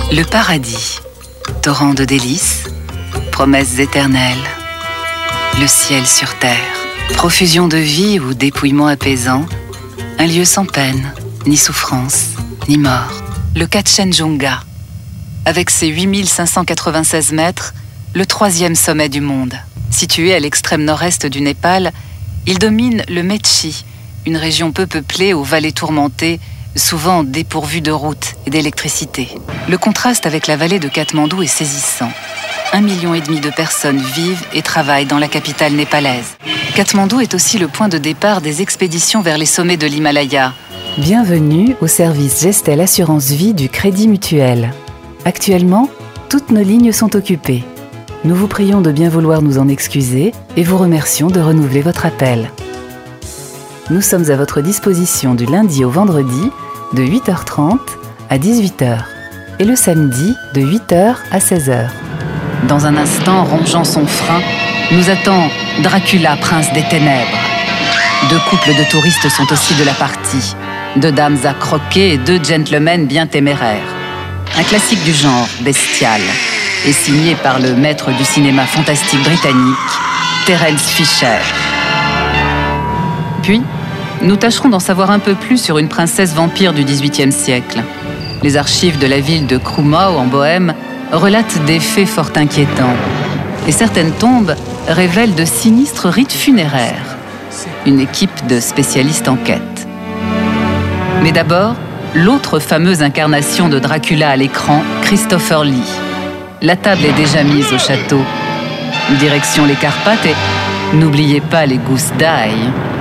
Le paradis, torrent de délices, promesses éternelles. Le ciel sur terre, profusion de vie ou dépouillement apaisant. Un lieu sans peine, ni souffrance, ni mort. Le Katchenjunga, avec ses 8596 mètres, le 3e sommet du monde. Situé à l'extrême nord-est du Népal, il domine le Mechi, une région peu peuplée aux vallées tourmentées, souvent dépourvues de routes et d'électricité. Le contraste avec la vallée de Katmandou est saisissant. 1,5 million de personnes vivent et travaillent dans la capitale népalaise. Katmandou est aussi le point de départ des expéditions vers les sommets de l'Himalaya. Bienvenue au service Gestel Assurance Vie du Crédit Mutuel. Actuellement, toutes nos lignes sont occupées. Nous vous prions de bien vouloir nous en excuser et vous remercions de renouveler votre appel. Nous sommes à votre disposition du lundi au vendredi de 8h30 à 18h et le samedi de 8h à 16h. Dans un instant, rongeant son frein, nous attend Dracula, prince des ténèbres. 2 couples de touristes sont aussi de la partie. 2 dames à croquer et 2 gentlemen bien téméraires. Un classique du genre, bestial, est signé par le maître du cinéma fantastique britannique, Terence Fisher. Puis, nous tâcherons d'en savoir un peu plus sur une princesse vampire du XVIIIe siècle. Les archives de la ville de Krumau, en Bohême, relatent des faits fort inquiétants. Et certaines tombes révèlent de sinistres rites funéraires. Une équipe de spécialistes enquête. Mais d'abord, l'autre fameuse incarnation de Dracula à l'écran, Christopher Lee. La table est déjà mise au château. Direction les Carpates et n'oubliez pas les gousses d'ail.